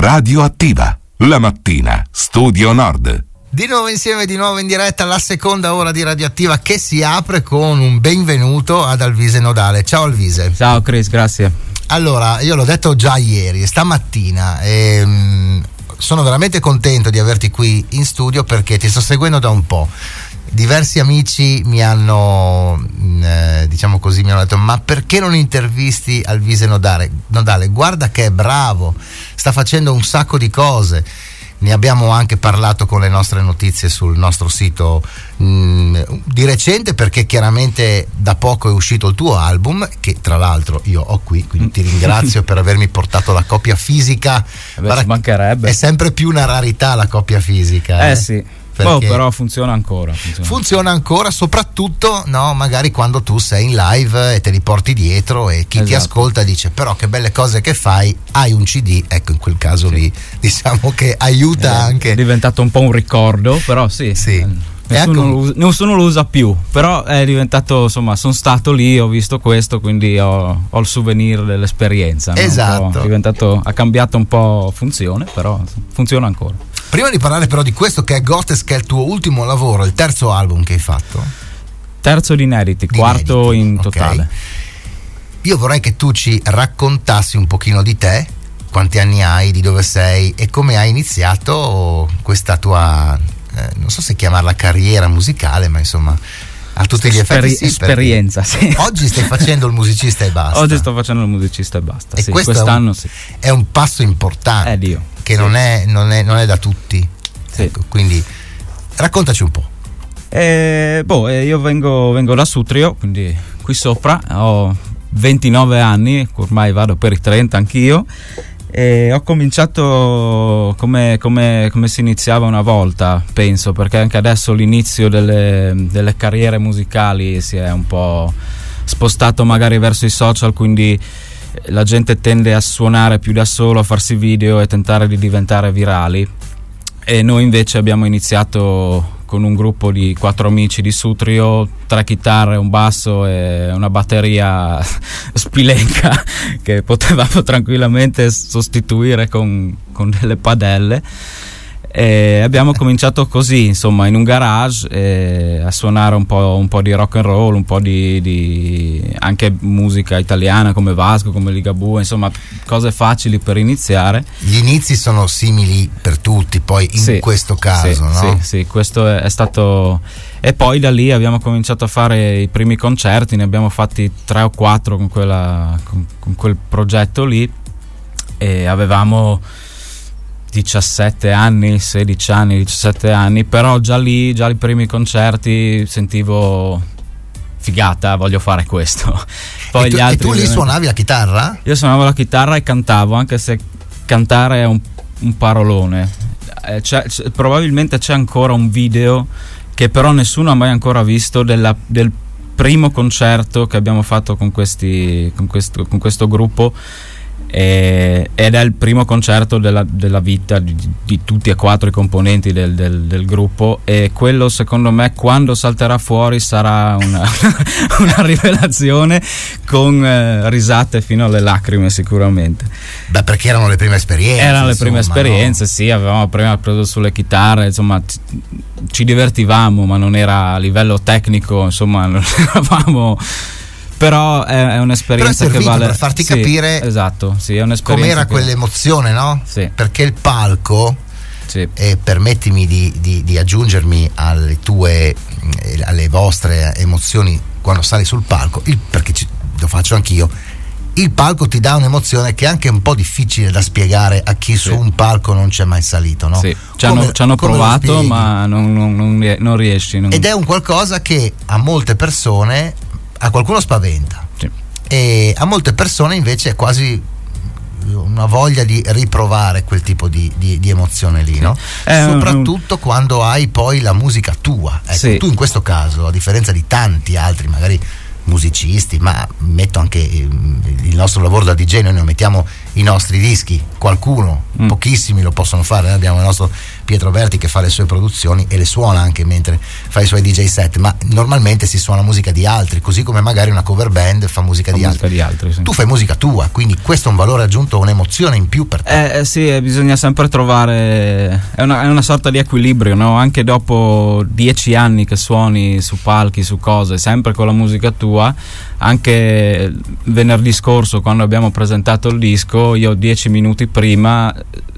Radioattiva, la mattina, Studio Nord. Di nuovo insieme, di nuovo in diretta, la seconda ora di Radioattiva che si apre con un benvenuto ad Alvise Nodale. Ciao Alvise. Ciao Chris, grazie. Allora, io l'ho detto già ieri, stamattina, sono veramente contento di averti qui in studio perché ti sto seguendo da un po'. Diversi amici mi hanno, diciamo così, mi hanno detto: ma perché non intervisti Alvise Nodale? Guarda che è bravo, sta facendo un sacco di cose. Ne abbiamo anche parlato con le nostre notizie sul nostro sito di recente, perché chiaramente da poco è uscito il tuo album, che tra l'altro io ho qui, quindi ti ringrazio per avermi portato la copia fisica. Ci mancherebbe. È sempre più una rarità la copia fisica. Sì. Però funziona ancora. Funziona ancora, soprattutto magari quando tu sei in live e te li porti dietro e chi ti ascolta dice: però che belle cose che fai, hai un CD. Ecco, in quel caso lì diciamo che aiuta anche. È diventato un po' un ricordo, però sì. Nessuno lo usa più, però è diventato, insomma, sono stato lì, ho visto questo, quindi ho il souvenir dell'esperienza, no? Esatto. Ha cambiato un po' funzione, però funziona ancora. Prima di parlare però di questo che è Gottes, che è il tuo ultimo lavoro, il terzo album che hai fatto. Terzo di inediti, quarto in totale. Io vorrei che tu ci raccontassi un pochino di te, quanti anni hai, di dove sei e come hai iniziato questa tua, non so se chiamarla carriera musicale, ma insomma a tutti gli effetti esperienza, sì. Oggi stai facendo il musicista e basta. Oggi sto facendo il musicista e basta, e sì. Quest'anno è un passo importante, che non è da tutti, sì. Ecco, quindi raccontaci un po'. Io vengo da Sutrio, quindi qui sopra, ho 29 anni, ormai vado per i 30 anch'io, e ho cominciato come si iniziava una volta, penso, perché anche adesso l'inizio delle carriere musicali si è un po' spostato magari verso i social, quindi la gente tende a suonare più da solo, a farsi video e tentare di diventare virali, e noi invece abbiamo iniziato con un gruppo di 4 amici di Sutrio, 3 chitarre, un basso e una batteria spilenca che potevamo tranquillamente sostituire con delle padelle, e abbiamo cominciato così, insomma, in un garage, a suonare un po' di rock and roll, un po' di anche musica italiana come Vasco, come Ligabue, insomma cose facili per iniziare. Gli inizi sono simili per tutti, poi in questo caso, no? Sì, questo è stato. E poi da lì abbiamo cominciato a fare i primi concerti, ne abbiamo fatti 3 o 4 con quel progetto lì, e avevamo 17 anni, 16 anni, 17 anni, però già lì, già i primi concerti sentivo figata, voglio fare questo. Poi e tu lì suonavi la chitarra? Io suonavo la chitarra e cantavo, anche se cantare è un parolone. Probabilmente c'è ancora un video che però nessuno ha mai ancora visto del primo concerto che abbiamo fatto con questo gruppo. Ed è il primo concerto della vita di tutti e 4 i componenti del gruppo, e quello secondo me, quando salterà fuori, sarà una rivelazione con risate fino alle lacrime sicuramente. Beh, perché erano le prime esperienze. Sì, avevamo prima preso sulle chitarre, insomma ci divertivamo, ma non era a livello tecnico, insomma non eravamo. Però è un'esperienza che vale per farti capire, esatto, sì, è un'esperienza com'era quell'emozione, no? Sì. Perché il palco, e permettimi di aggiungermi alle vostre emozioni quando sali sul palco, perché lo faccio anch'io, il palco ti dà un'emozione che è anche un po' difficile da spiegare a chi su un palco non c'è mai salito, no? Sì. Ci hanno provato, ma non riesci. Ed è un qualcosa che a molte persone, a qualcuno spaventa, e a molte persone invece è quasi una voglia di riprovare quel tipo di emozione lì, no? Soprattutto quando hai poi la musica tua. Ecco, tu in questo caso, a differenza di tanti altri magari musicisti, ma metto anche il nostro lavoro da DJ, noi non mettiamo i nostri dischi, qualcuno, pochissimi lo possono fare. Noi abbiamo il nostro Pietro Berti che fa le sue produzioni e le suona anche mentre fa i suoi DJ set, ma normalmente si suona musica di altri, così come magari una cover band fa musica di altri. Sì. Tu fai musica tua, quindi questo è un valore aggiunto, un'emozione in più per te. Sì, bisogna sempre trovare, è una sorta di equilibrio, no? Anche dopo 10 anni che suoni su palchi, su cose, sempre con la musica tua. Anche venerdì scorso, quando abbiamo presentato il disco, io 10 minuti prima,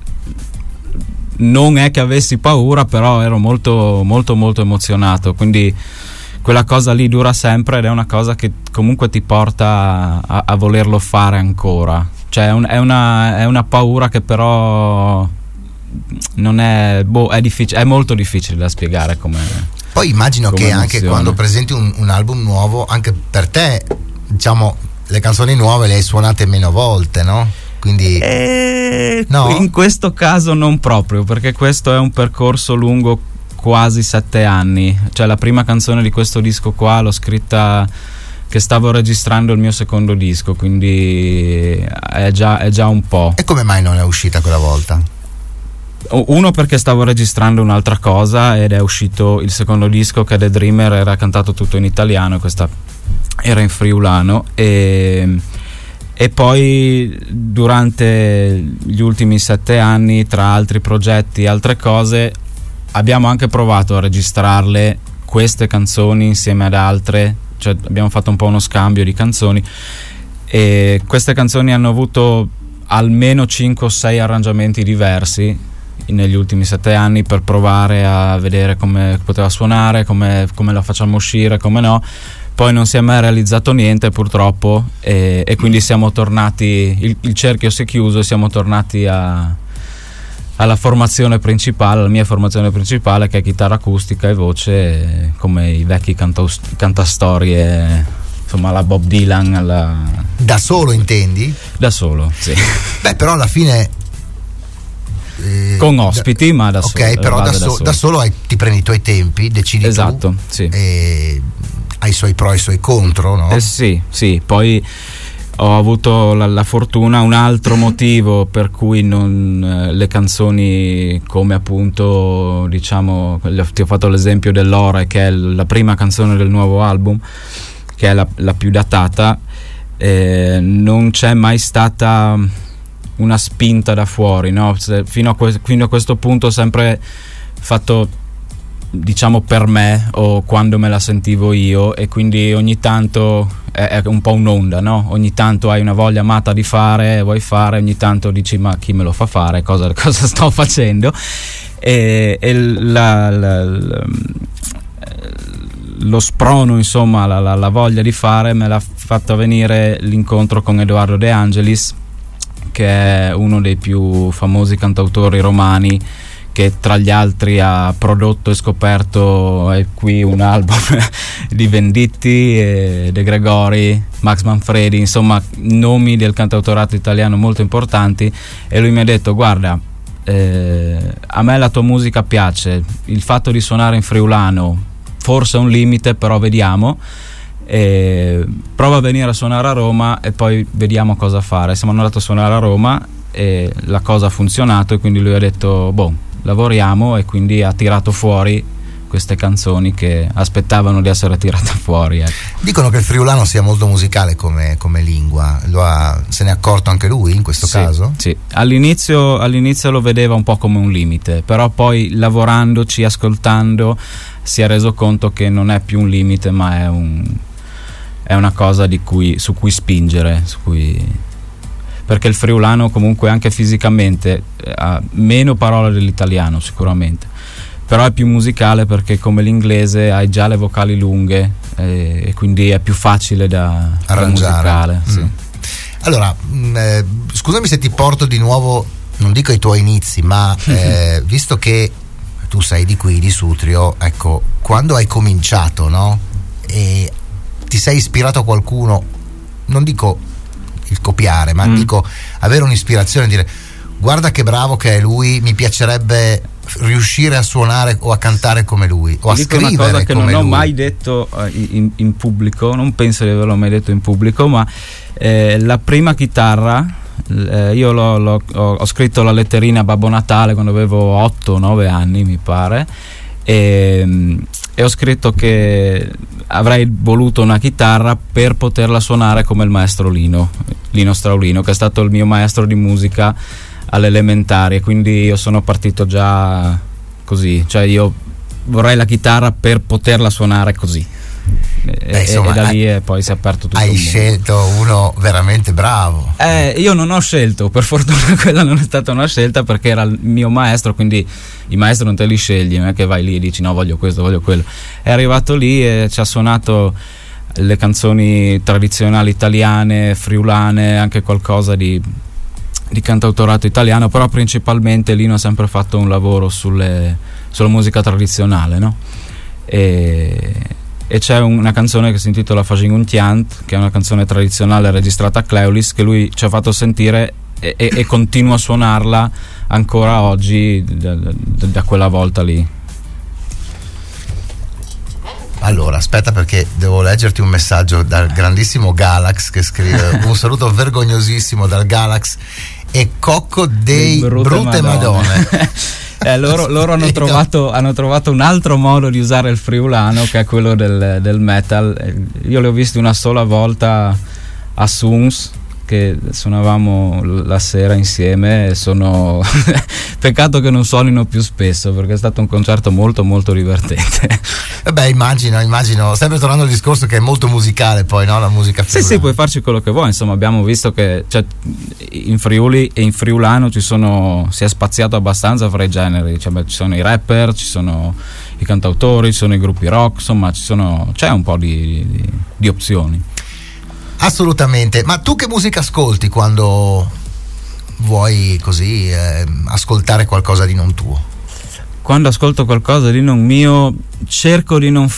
non è che avessi paura, però ero molto molto molto emozionato, quindi quella cosa lì dura sempre ed è una cosa che comunque ti porta a volerlo fare ancora. Cioè è una paura che però non è, è difficile, è molto difficile da spiegare come. Poi immagino che emozione. Anche quando presenti un album nuovo, anche per te, diciamo, le canzoni nuove le hai suonate meno volte, no? Quindi no? In questo caso non proprio, perché questo è un percorso lungo quasi 7 anni. Cioè la prima canzone di questo disco qua l'ho scritta che stavo registrando il mio secondo disco, quindi è già un po'. E come mai non è uscita quella volta? Uno, perché stavo registrando un'altra cosa ed è uscito il secondo disco, che è The Dreamer, era cantato tutto in italiano, questa era in friulano, e poi durante gli ultimi 7 anni, tra altri progetti e altre cose, abbiamo anche provato a registrarle, queste canzoni insieme ad altre, cioè abbiamo fatto un po' uno scambio di canzoni, e queste canzoni hanno avuto almeno 5 o 6 arrangiamenti diversi negli ultimi 7 anni, per provare a vedere come poteva suonare, come la facciamo uscire, come no. Poi non si è mai realizzato niente, purtroppo, e quindi siamo tornati, il cerchio si è chiuso e siamo tornati alla formazione principale, la mia formazione principale, che è chitarra acustica e voce, come i vecchi cantastorie, insomma, la Bob Dylan. Da solo, intendi? Da solo, sì. Beh, però alla fine con ospiti, ma da solo. Ok, però da solo ti prendi i tuoi tempi, decidi. Esatto, tu, sì. E hai i suoi pro e i suoi contro, no? Sì, poi ho avuto la fortuna, un altro motivo per cui le canzoni, come appunto, diciamo, ti ho fatto l'esempio dell'Ore, che è la prima canzone del nuovo album, che è la più datata, non c'è mai stata una spinta da fuori, no? Fino a questo punto ho sempre fatto, diciamo, per me, o quando me la sentivo io, e quindi ogni tanto è un po' un'onda, no? Ogni tanto hai una voglia matta di fare, vuoi fare, ogni tanto dici ma chi me lo fa fare, cosa sto facendo, e lo sprono, insomma, la voglia di fare me l'ha fatta venire l'incontro con Edoardo De Angelis, che è uno dei più famosi cantautori romani, che tra gli altri ha prodotto e scoperto qui un album di Venditti, De Gregori, Max Manfredi, insomma nomi del cantautorato italiano molto importanti, e lui mi ha detto: guarda, a me la tua musica piace, il fatto di suonare in friulano forse è un limite, però vediamo, prova a venire a suonare a Roma e poi vediamo cosa fare. Siamo andati a suonare a Roma e la cosa ha funzionato, e quindi lui ha detto lavoriamo, e quindi ha tirato fuori queste canzoni che aspettavano di essere tirate fuori, ecco. Dicono che il friulano sia molto musicale come lingua, se ne è accorto anche lui in questo caso? Sì, all'inizio lo vedeva un po' come un limite, però poi lavorandoci, ascoltando, si è reso conto che non è più un limite, ma è una cosa su cui spingere, perché il friulano comunque anche fisicamente ha meno parole dell'italiano sicuramente, però è più musicale, perché come l'inglese hai già le vocali lunghe, e quindi è più facile da arrangiare. Sì. Allora, scusami se ti porto di nuovo, non dico ai tuoi inizi, ma visto che tu sei di qui, di Sutrio, ecco, quando hai cominciato, no? E ti sei ispirato a qualcuno, non dico il copiare, ma dico avere un'ispirazione, dire guarda che bravo che è lui, mi piacerebbe riuscire a suonare o a cantare come lui, o a scrivere come lui. Una cosa che non ho mai detto in pubblico, non penso di averlo mai detto in pubblico, ma la prima chitarra Io ho scritto la letterina a Babbo Natale quando avevo 8-9 anni, mi pare, e ho scritto che avrei voluto una chitarra per poterla suonare come il maestro Lino Straulino, che è stato il mio maestro di musica alle elementari, quindi io sono partito già così, cioè io vorrei la chitarra per poterla suonare così. Insomma, e da lì poi si è aperto tutto. Hai scelto uno veramente bravo. Io non ho scelto, per fortuna quella non è stata una scelta, perché era il mio maestro, quindi i maestri non te li scegli, non è che vai lì e dici no, voglio questo, voglio quello. È arrivato lì e ci ha suonato le canzoni tradizionali italiane, friulane, anche qualcosa di cantautorato italiano, però principalmente Lino ha sempre fatto un lavoro sulla musica tradizionale, no? E c'è una canzone che si intitola Fagin un Tiant, che è una canzone tradizionale registrata a Cleulis, che lui ci ha fatto sentire e continua a suonarla ancora oggi da quella volta lì. Allora, aspetta, perché devo leggerti un messaggio dal grandissimo Galax, che scrive un saluto vergognosissimo dal Galax e Cocco dei Brute Madonne. Loro hanno trovato un altro modo di usare il friulano, che è quello del metal. Io li ho visti una sola volta a Suns, che suonavamo la sera insieme, e sono peccato che non suonino più spesso, perché è stato un concerto molto molto divertente. Beh, immagino, sempre tornando al discorso che è molto musicale poi, no? La musica friulana. Sì, puoi farci quello che vuoi, insomma abbiamo visto che in Friuli e in friulano si è spaziato abbastanza fra i generi, ci sono i rapper, ci sono i cantautori, ci sono i gruppi rock, insomma c'è un po' di opzioni. Assolutamente. Ma tu che musica ascolti quando vuoi così ascoltare qualcosa di non tuo? Quando ascolto qualcosa di non mio cerco di non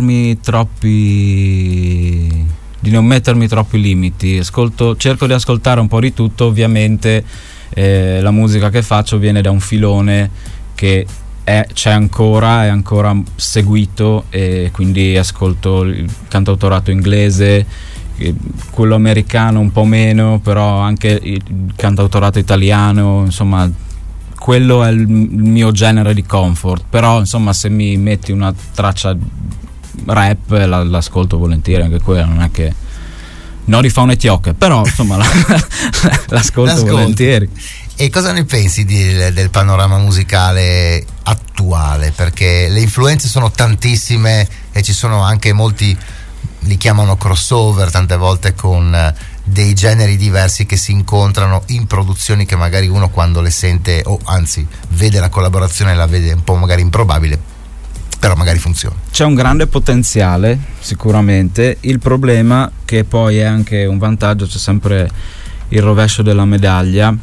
mettermi troppi limiti. Cerco di ascoltare un po' di tutto. Ovviamente la musica che faccio viene da un filone che c'è ancora, è ancora seguito, e quindi ascolto il cantautorato inglese, quello americano un po' meno, però anche il cantautorato italiano, insomma quello è il mio genere di comfort. Però insomma se mi metti una traccia rap l'ascolto volentieri, anche quella non è che no di faune tiocche, però insomma l'ascolto volentieri. E cosa ne pensi del panorama musicale attuale? Perché le influenze sono tantissime e ci sono anche molti, li chiamano crossover tante volte, con dei generi diversi che si incontrano in produzioni che magari uno quando le sente, o anzi vede la collaborazione, la vede un po' magari improbabile, però magari funziona. C'è un grande potenziale sicuramente, il problema, che poi è anche un vantaggio, c'è sempre il rovescio della medaglia,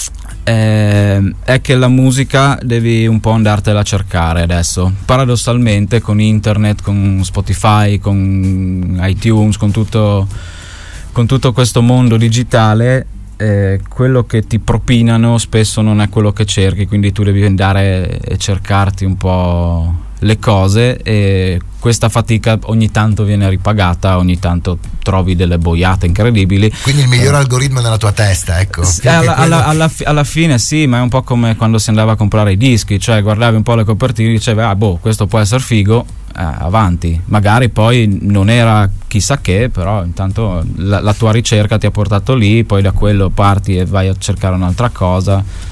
è che la musica devi un po' andartela a cercare adesso, paradossalmente, con internet, con Spotify, con iTunes, con tutto questo mondo digitale. Quello che ti propinano spesso non è quello che cerchi, quindi tu devi andare e cercarti un po' le cose, e questa fatica ogni tanto viene ripagata, ogni tanto trovi delle boiate incredibili. Quindi il miglior algoritmo è nella tua testa, ecco. Alla fine sì, ma è un po' come quando si andava a comprare i dischi, cioè guardavi un po' le copertine e dicevi questo può essere figo, avanti. Magari poi non era chissà che, però intanto la tua ricerca ti ha portato lì, poi da quello parti e vai a cercare un'altra cosa.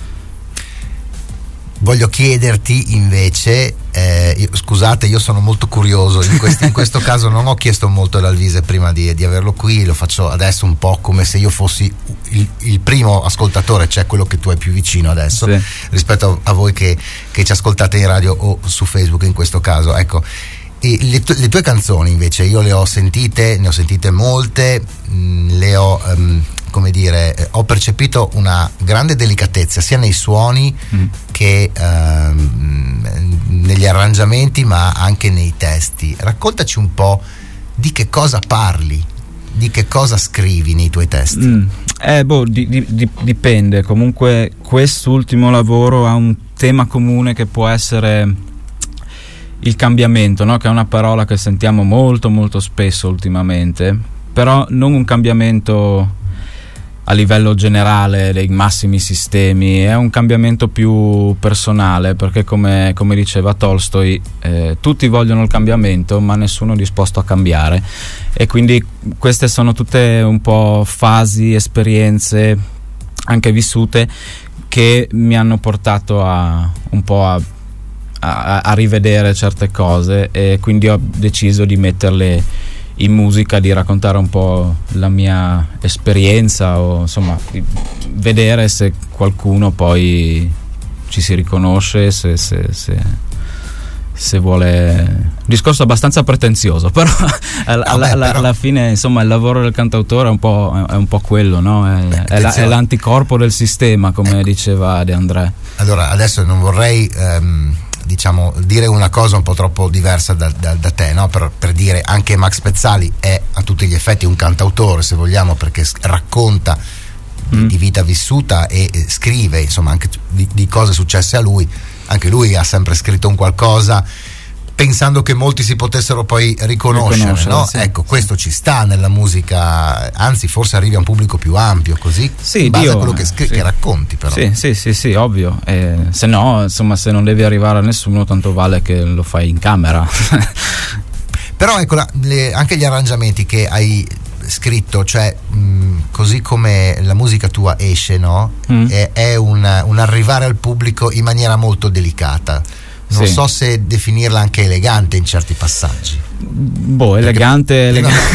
Voglio chiederti invece, scusate, io sono molto curioso, in questo caso non ho chiesto molto ad Alvise prima di averlo qui, lo faccio adesso un po' come se io fossi il primo ascoltatore, cioè quello che tu hai più vicino adesso, sì, rispetto a voi che ci ascoltate in radio o su Facebook in questo caso. Ecco, e le tue canzoni invece io le ho sentite, ne ho sentite molte, le ho ho percepito una grande delicatezza sia nei suoni che negli arrangiamenti, ma anche nei testi. Raccontaci un po' di che cosa parli, di che cosa scrivi nei tuoi testi. Dipende. Comunque quest'ultimo lavoro ha un tema comune che può essere il cambiamento, no? Che è una parola che sentiamo molto molto spesso ultimamente, però non un cambiamento a livello generale dei massimi sistemi, è un cambiamento più personale, perché come diceva Tolstoi, tutti vogliono il cambiamento ma nessuno è disposto a cambiare, e quindi queste sono tutte un po' fasi, esperienze anche vissute che mi hanno portato a rivedere certe cose, e quindi ho deciso di metterle in musica, di raccontare un po' la mia esperienza, o insomma vedere se qualcuno poi ci si riconosce, se vuole. Un discorso abbastanza pretenzioso, però alla fine insomma il lavoro del cantautore è un po' quello, no? È l'anticorpo del sistema, come diceva De André. Allora adesso non vorrei diciamo dire una cosa un po' troppo diversa da te, no? Per dire, anche Max Pezzali è a tutti gli effetti un cantautore, se vogliamo, perché racconta di vita vissuta e scrive insomma anche di cose successe a lui. Anche lui ha sempre scritto un qualcosa pensando che molti si potessero poi riconoscere, no? Sì. Ecco, questo ci sta nella musica, anzi forse arrivi a un pubblico più ampio, così, sì, in base a quello che racconti, però. Sì, ovvio. Se no, insomma, se non devi arrivare a nessuno, tanto vale che lo fai in camera. Però ecco, anche gli arrangiamenti che hai scritto, cioè così come la musica tua esce, no? È un arrivare al pubblico in maniera molto delicata. Non so se definirla anche elegante in certi passaggi. Elegante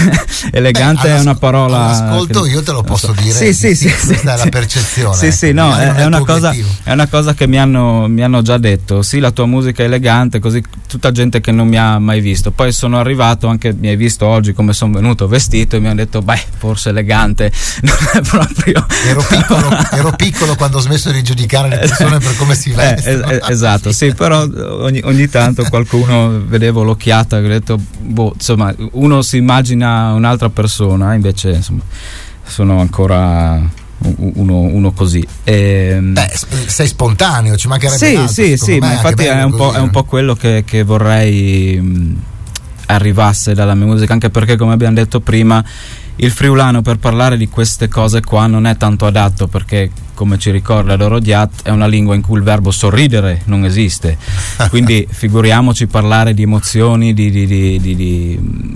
è una parola. Ascolto, io te lo posso dire. Sì. Questa è la percezione. Sì, no, è una cosa che mi hanno già detto. Sì, la tua musica è elegante, così tutta gente che non mi ha mai visto. Poi sono arrivato, anche mi hai visto oggi come sono venuto vestito, e mi hanno detto forse elegante non è proprio. Ero piccolo quando ho smesso di giudicare le persone per come si vestono. Esatto, sì, però ogni tanto qualcuno vedevo l'occhiata e ho detto insomma, uno si immagina un'altra persona, invece insomma sono ancora uno così. Sei spontaneo, ci mancherebbe altro. Sì, ma infatti è un po' quello che vorrei arrivasse dalla mia musica, anche perché, come abbiamo detto prima, il friulano per parlare di queste cose qua non è tanto adatto, perché, come ci ricorda Doro Diat, è una lingua in cui il verbo sorridere non esiste, quindi figuriamoci parlare di emozioni, di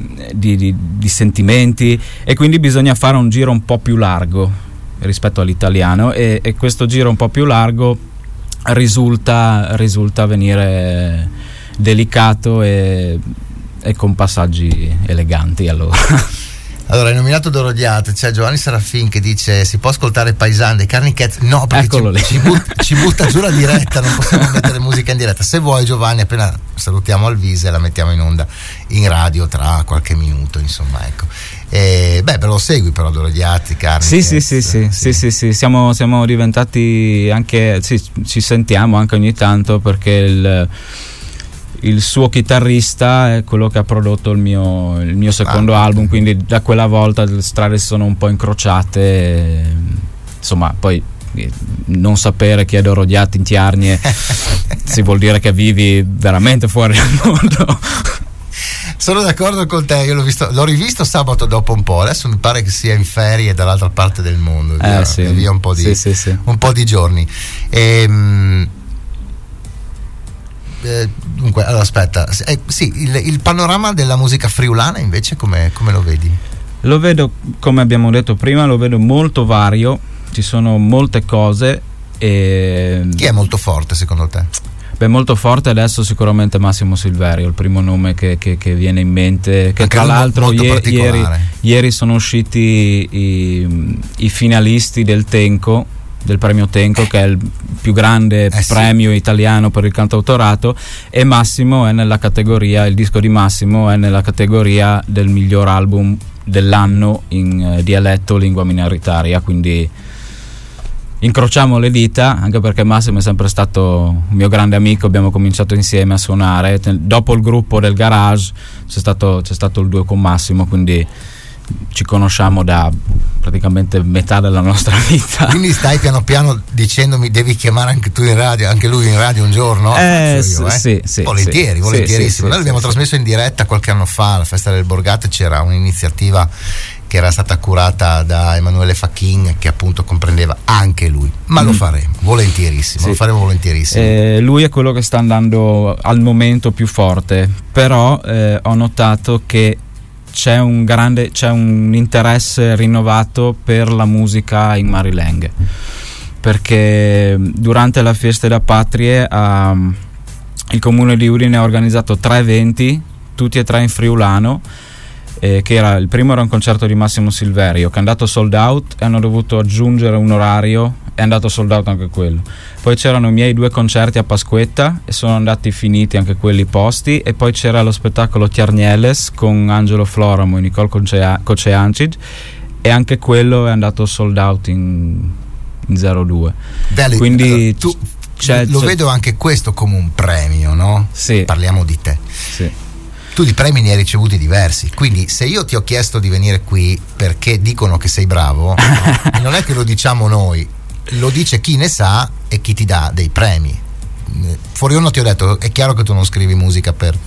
sentimenti, e quindi bisogna fare un giro un po' più largo rispetto all'italiano, e questo giro un po' più largo risulta venire delicato e con passaggi eleganti. Allora, hai nominato Doro Diat, c'è Giovanni Serafin che dice: si può ascoltare Paisan dei Carnichets? No, perché ci butta giù la diretta, non possiamo mettere musica in diretta. Se vuoi, Giovanni, appena salutiamo Alvise, la mettiamo in onda in radio tra qualche minuto, insomma, ecco. Però lo segui, però, Doro Diat, Carnichets? Sì, siamo diventati anche, ci sentiamo anche ogni tanto, perché il suo chitarrista è quello che ha prodotto il mio secondo album, quindi da quella volta le strade sono un po' incrociate, insomma. Poi non sapere chi è Doro Diat in Tiarnie si vuol dire che vivi veramente fuori dal mondo. Sono d'accordo con te, io l'ho rivisto sabato dopo un po', adesso mi pare che sia in ferie dall'altra parte del mondo, via un po' di giorni. Dunque, allora aspetta, il panorama della musica friulana invece come lo vedi? Lo vedo, come abbiamo detto prima, lo vedo molto vario, ci sono molte cose. Chi è molto forte secondo te? Molto forte adesso sicuramente Massimo Silverio, il primo nome che viene in mente, che anche tra l'altro ieri sono usciti i finalisti del premio Tenco, che è il più grande premio italiano per il cantautorato, e Massimo è nella categoria, il disco di Massimo è nella categoria del miglior album dell'anno in dialetto lingua minoritaria, quindi incrociamo le dita, anche perché Massimo è sempre stato un mio grande amico, abbiamo cominciato insieme a suonare, dopo il gruppo del Garage c'è stato il duo con Massimo, quindi ci conosciamo da praticamente metà della nostra vita. Quindi stai piano piano dicendomi devi chiamare anche tu in radio, anche lui in radio un giorno? Sì, volentierissimo. Noi l'abbiamo trasmesso in diretta qualche anno fa alla Festa del Borgate, c'era un'iniziativa che era stata curata da Emanuele Facchin, che appunto comprendeva anche lui, ma lo faremo volentierissimo, sì. Lo faremo volentierissimo. Lui è quello che sta andando al momento più forte, però ho notato che c'è un interesse rinnovato per la musica in Marilenghe, perché durante la Festa della Patrie il comune di Udine ha organizzato 3 eventi, tutti e 3 in friulano, che il primo era un concerto di Massimo Silverio che è andato sold out e hanno dovuto aggiungere un orario, è andato sold out anche quello. Poi c'erano i miei 2 concerti a Pasquetta e sono andati finiti anche quelli posti, e poi c'era lo spettacolo Tiarnieles con Angelo Floramo e Nicole Koceancic, e anche quello è andato sold out in 02. Belli, quindi lo vedo anche questo come un premio, no? Sì. Parliamo di te. Sì. Tu di premi ne hai ricevuti diversi, quindi se io ti ho chiesto di venire qui perché dicono che sei bravo, non è che lo diciamo noi, lo dice chi ne sa e chi ti dà dei premi. Fuori onda ti ho detto, è chiaro che tu non scrivi musica per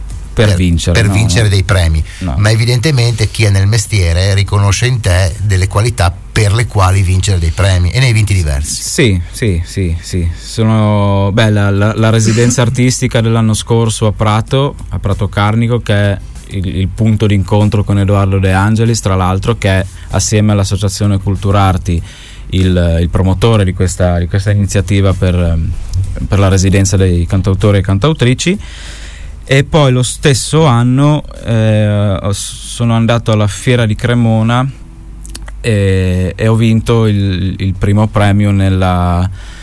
vincere dei premi, no. Ma evidentemente chi è nel mestiere riconosce in te delle qualità per le quali vincere dei premi, e ne hai vinti diversi. Sì. Sono la residenza artistica dell'anno scorso a Prato Carnico, che è il punto d'incontro con Edoardo De Angelis, tra l'altro, che è assieme all'Associazione Culturarti il promotore di questa iniziativa per la residenza dei cantautori e cantautrici. E poi lo stesso anno sono andato alla Fiera di Cremona e ho vinto il primo premio nella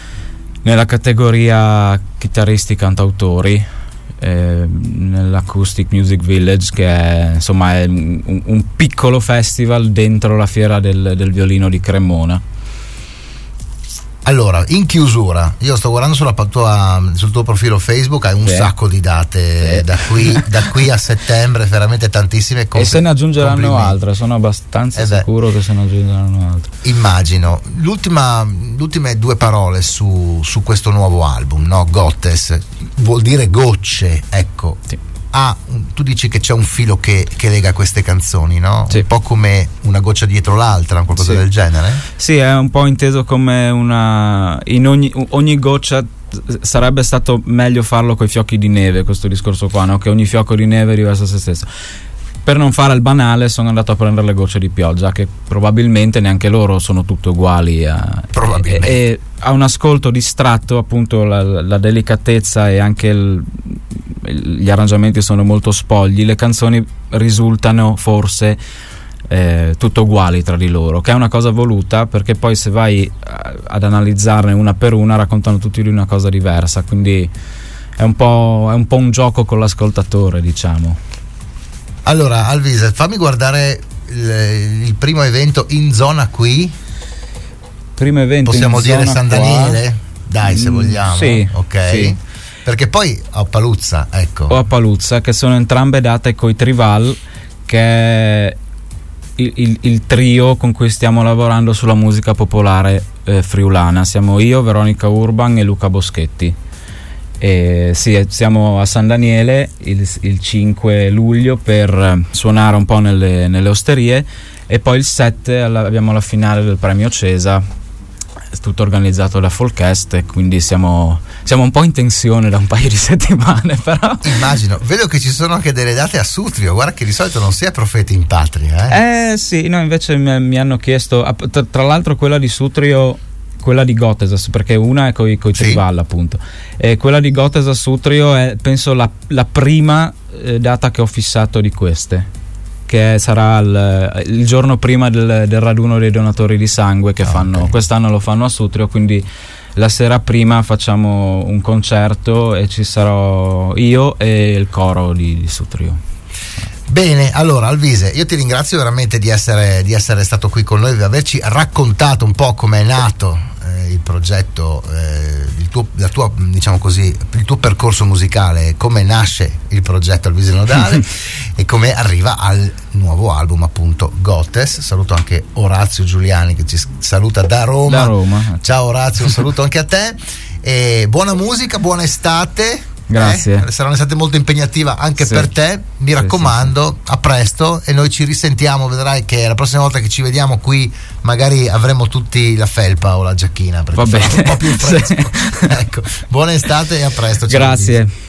categoria chitarristi cantautori, nell'Acoustic Music Village, che è insomma è un piccolo festival dentro la Fiera del Violino di Cremona. Allora, in chiusura, io sto guardando sul tuo profilo Facebook, hai un sacco di date, da qui a settembre, veramente tantissime cose. E se ne aggiungeranno altre, sono abbastanza sicuro che se ne aggiungeranno altre. Immagino. L'ultime 2 parole su questo nuovo album, no? Gottes, vuol dire gocce, ecco. Sì. Tu dici che c'è un filo che lega queste canzoni, no? Sì. Un po' come una goccia dietro l'altra, qualcosa del genere? Sì, è un po' inteso come in ogni goccia. Sarebbe stato meglio farlo coi fiocchi di neve, questo discorso qua, no? Che ogni fiocco di neve è diverso a se stesso. Per non fare il banale sono andato a prendere le gocce di pioggia, che probabilmente neanche loro sono tutte uguali, probabilmente. E a un ascolto distratto, appunto, la delicatezza e anche gli arrangiamenti sono molto spogli, le canzoni risultano forse tutto uguali tra di loro, che è una cosa voluta, perché poi se vai ad analizzarne una per una raccontano tutti di una cosa diversa, quindi è un po' un gioco con l'ascoltatore, diciamo. Allora, Alvise, fammi guardare il primo evento in zona qui. Primo evento possiamo in dire zona San Daniele? Dai, se vogliamo. Sì, ok. Sì. Perché poi a Paluzza, ecco. O a Paluzza, che sono entrambe date coi Trival, che è il trio con cui stiamo lavorando sulla musica popolare friulana. Siamo io, Veronica Urban e Luca Boschetti. Sì, siamo a San Daniele il 5 luglio per suonare un po' nelle osterie, e poi il 7 abbiamo la finale del premio Cesa, tutto organizzato da Folkest, e quindi siamo un po' in tensione da un paio di settimane, però immagino. Vedo che ci sono anche delle date a Sutrio, guarda che di solito non si è profeti in patria, sì, no, invece mi hanno chiesto, tra l'altro quella di Sutrio, quella di Gotesas, perché una è coi Trival, appunto, e quella di Gotesas Sutrio è penso la prima data che ho fissato di queste, che sarà il giorno prima del raduno dei donatori di sangue che fanno, okay. Quest'anno lo fanno a Sutrio, quindi la sera prima facciamo un concerto e ci sarò io e il coro di Sutrio. Bene, allora Alvise, io ti ringrazio veramente di essere stato qui con noi, di averci raccontato un po' come è nato il progetto, il tuo diciamo così, il tuo percorso musicale, come nasce il progetto Alvise Nodale e come arriva al nuovo album, appunto, Gottes. Saluto anche Orazio Giuliani che ci saluta da Roma. Da Roma. Ciao Orazio, un saluto anche a te. E buona musica, buona estate. Grazie. Sarà un'estate molto impegnativa anche Sì. per te, mi raccomando, a presto, e noi ci risentiamo, vedrai che la prossima volta che ci vediamo qui magari avremo tutti la felpa o la giacchina, perché Va sarà bene. un po' più fresco. Sì. Ecco, buona estate e a presto. Ciao, Grazie.